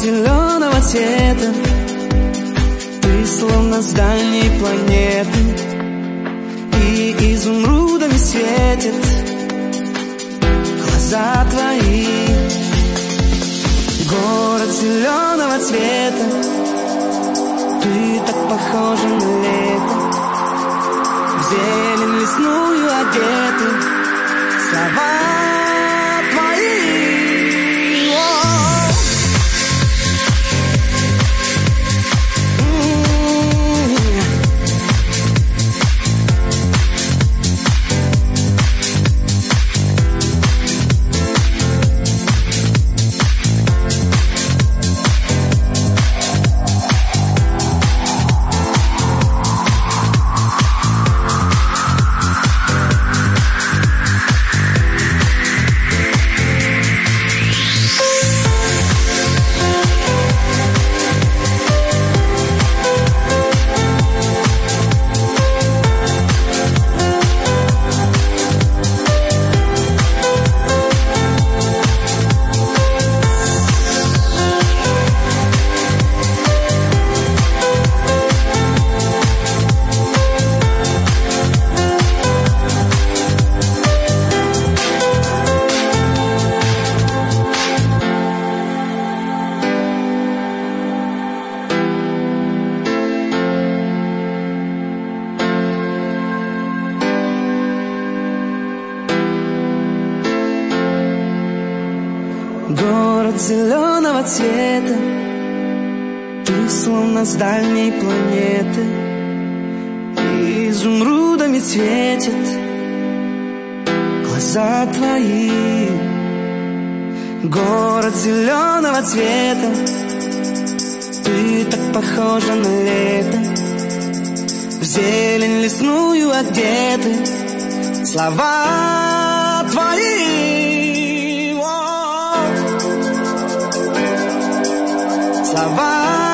зеленого цвета, ты словно с дальней планеты, и изумрудами светят глаза твои. Город зеленого цвета, ты так похожа на лето, в зелень лесную одеты слова твои. Город зеленого цвета, ты словно с дальней планеты, и изумрудами светят глаза твои. Город зеленого цвета, ты так похожа на лето, в зелень лесную одеты слова твои. Слова